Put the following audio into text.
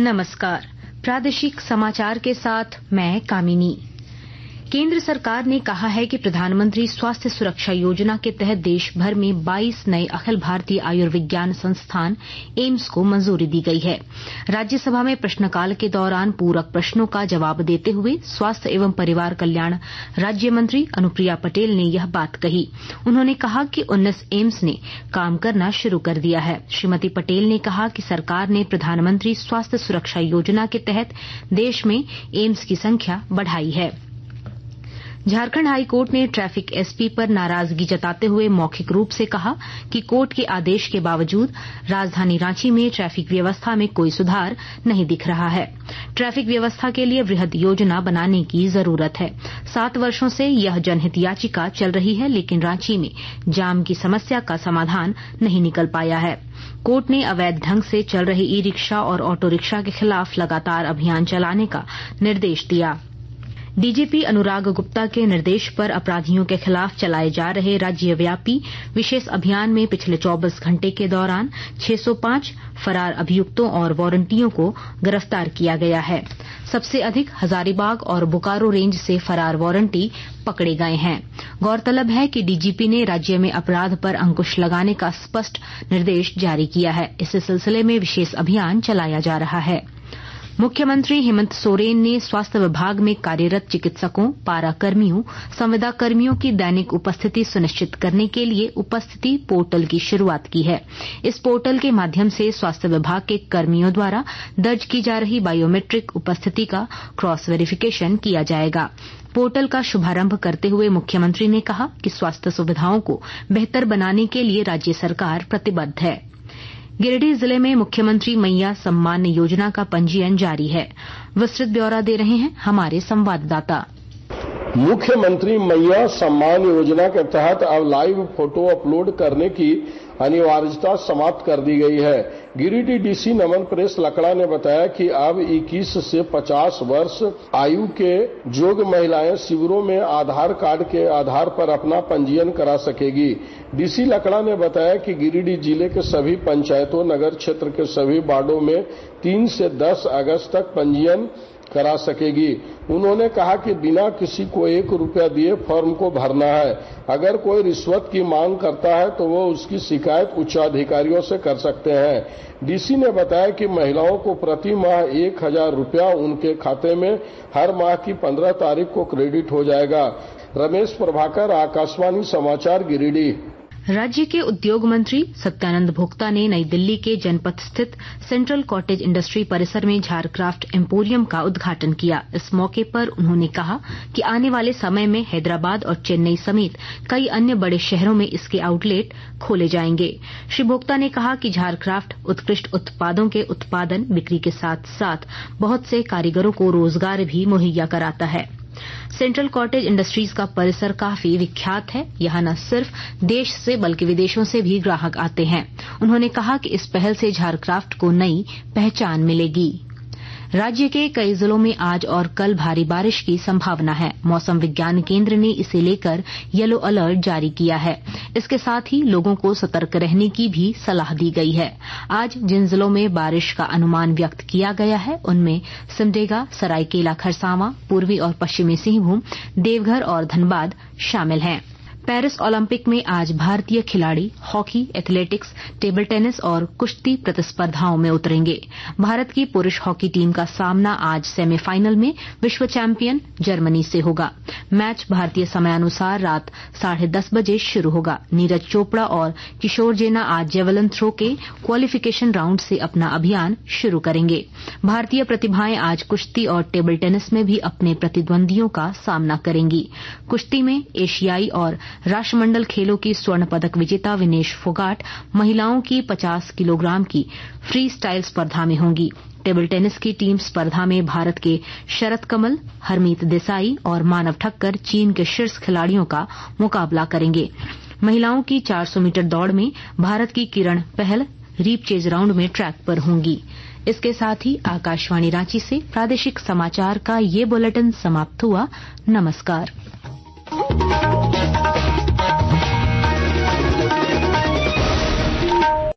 नमस्कार। प्रादेशिक समाचार के साथ मैं कामिनी। केंद्र सरकार ने कहा है कि प्रधानमंत्री स्वास्थ्य सुरक्षा योजना के तहत देश भर में 22 नए अखिल भारतीय आयुर्विज्ञान संस्थान एम्स को मंजूरी दी गई है। राज्यसभा में प्रश्नकाल के दौरान पूरक प्रश्नों का जवाब देते हुए स्वास्थ्य एवं परिवार कल्याण राज्य मंत्री अनुप्रिया पटेल ने यह बात कही। उन्होंने कहा कि 19 एम्स ने काम करना शुरू कर दिया है। श्रीमती पटेल ने कहा कि सरकार ने प्रधानमंत्री स्वास्थ्य सुरक्षा योजना के तहत देश में एम्स की संख्या बढ़ाई है। झारखंड हाईकोर्ट ने ट्रैफिक एसपी पर नाराजगी जताते हुए मौखिक रूप से कहा कि कोर्ट के आदेश के बावजूद राजधानी रांची में ट्रैफिक व्यवस्था में कोई सुधार नहीं दिख रहा है। ट्रैफिक व्यवस्था के लिए वृहद योजना बनाने की जरूरत है। 7 वर्षों से यह जनहित याचिका चल रही है, लेकिन रांची में जाम की समस्या का समाधान नहीं निकल पाया है। कोर्ट ने अवैध ढंग से चल रहे ई रिक्शा और ऑटो रिक्शा के खिलाफ लगातार अभियान चलाने का निर्देश दिया। डीजीपी अनुराग गुप्ता के निर्देश पर अपराधियों के खिलाफ चलाए जा रहे राज्यव्यापी विशेष अभियान में पिछले 24 घंटे के दौरान 605 फरार अभियुक्तों और वारंटियों को गिरफ्तार किया गया है। सबसे अधिक हजारीबाग और बोकारो रेंज से फरार वारंटी पकड़े गए हैं। गौरतलब है कि डीजीपी ने राज्य में अपराध पर अंकुश लगाने का स्पष्ट निर्देश जारी किया है। इसी सिलसिले में विशेष अभियान चलाया जा रहा है। मुख्यमंत्री हेमंत सोरेन ने स्वास्थ्य विभाग में कार्यरत चिकित्सकों, पारा कर्मियों, संविदा कर्मियों की दैनिक उपस्थिति सुनिश्चित करने के लिए उपस्थिति पोर्टल की शुरूआत की है। इस पोर्टल के माध्यम से स्वास्थ्य विभाग के कर्मियों द्वारा दर्ज की जा रही बायोमेट्रिक उपस्थिति का क्रॉस वेरिफिकेशन किया जाएगा। पोर्टल का शुभारंभ करते हुए मुख्यमंत्री ने कहा कि स्वास्थ्य सुविधाओं को बेहतर बनाने के लिए राज्य सरकार प्रतिबद्ध है। गिरिडीह जिले में मुख्यमंत्री मैया सम्मान योजना का पंजीयन जारी है। विस्तृत ब्यौरा दे रहे हैं हमारे संवाददाता। मुख्यमंत्री मैया सम्मान योजना के तहत अब लाइव फोटो अपलोड करने की अनिवार्यता समाप्त कर दी गई है। गिरिडीह डीसी नमन प्रेस लकड़ा ने बताया कि अब 21 से 50 वर्ष आयु के योग्य महिलाएं शिविरों में आधार कार्ड के आधार पर अपना पंजीयन करा सकेगी। डीसी लकड़ा ने बताया कि गिरिडीह जिले के सभी पंचायतों, नगर क्षेत्र के सभी वार्डों में 3 से 10 अगस्त तक पंजीयन करा सकेगी। उन्होंने कहा कि बिना किसी को 1 रुपया दिए फॉर्म को भरना है। अगर कोई रिश्वत की मांग करता है तो वो उसकी शिकायत उच्चाधिकारियों से कर सकते हैं। डीसी ने बताया कि महिलाओं को प्रति माह 1000 रुपया उनके खाते में हर माह की 15 तारीख को क्रेडिट हो जाएगा। रमेश प्रभाकर, आकाशवाणी समाचार, गिरिडीह। राज्य के उद्योग मंत्री सत्यानंद भोक्ता ने नई दिल्ली के जनपथ स्थित सेंट्रल कॉटेज इंडस्ट्री परिसर में झारक्राफ्ट एम्पोरियम का उद्घाटन किया। इस मौके पर उन्होंने कहा कि आने वाले समय में हैदराबाद और चेन्नई समेत कई अन्य बड़े शहरों में इसके आउटलेट खोले जाएंगे। श्री भोक्ता ने कहा कि झारक्राफ्ट उत्कृष्ट उत्पादों के उत्पादन, बिक्री के साथ साथ बहुत से कारीगरों को रोजगार भी मुहैया कराता है। सेंट्रल कॉटेज इंडस्ट्रीज का परिसर काफी विख्यात है। यहां न सिर्फ देश से बल्कि विदेशों से भी ग्राहक आते हैं। उन्होंने कहा कि इस पहल से झारक्राफ्ट को नई पहचान मिलेगी। राज्य के कई जिलों में आज और कल भारी बारिश की संभावना है। मौसम विज्ञान केंद्र ने इसे लेकर येलो अलर्ट जारी किया है। इसके साथ ही लोगों को सतर्क रहने की भी सलाह दी गई है। आज जिन जिलों में बारिश का अनुमान व्यक्त किया गया है उनमें सिमडेगा, सरायकेला खरसावां, पूर्वी और पश्चिमी सिंहभूम, देवघर और धनबाद शामिल हैं। पेरिस ओलंपिक में आज भारतीय खिलाड़ी हॉकी, एथलेटिक्स, टेबल टेनिस और कुश्ती प्रतिस्पर्धाओं में उतरेंगे। भारत की पुरुष हॉकी टीम का सामना आज सेमीफाइनल में विश्व चैंपियन जर्मनी से होगा। मैच भारतीय समयानुसार रात 10:30 बजे शुरू होगा। नीरज चोपड़ा और किशोर जेना आज जेवलिन थ्रो के क्वालिफिकेशन राउंड से अपना अभियान शुरू करेंगे। भारतीय प्रतिभाएं आज कुश्ती और टेबल टेनिस में भी अपने प्रतिद्वंदियों का सामना करेंगी। कुश्ती में एशियाई और राष्ट्रमंडल खेलों की स्वर्ण पदक विजेता विनेश फोगाट महिलाओं की 50 किलोग्राम की फ्री स्टाइल स्पर्धा में होंगी। टेबल टेनिस की टीम स्पर्धा में भारत के शरत कमल, हरमीत देसाई और मानव ठक्कर चीन के शीर्ष खिलाड़ियों का मुकाबला करेंगे। महिलाओं की 400 मीटर दौड़ में भारत की किरण पहल रीपचेज राउंड में ट्रैक पर होंगी। इसके साथ ही आकाशवाणी रांची से प्रादेशिक समाचार का ये बुलेटिन समाप्त हुआ। नमस्कार।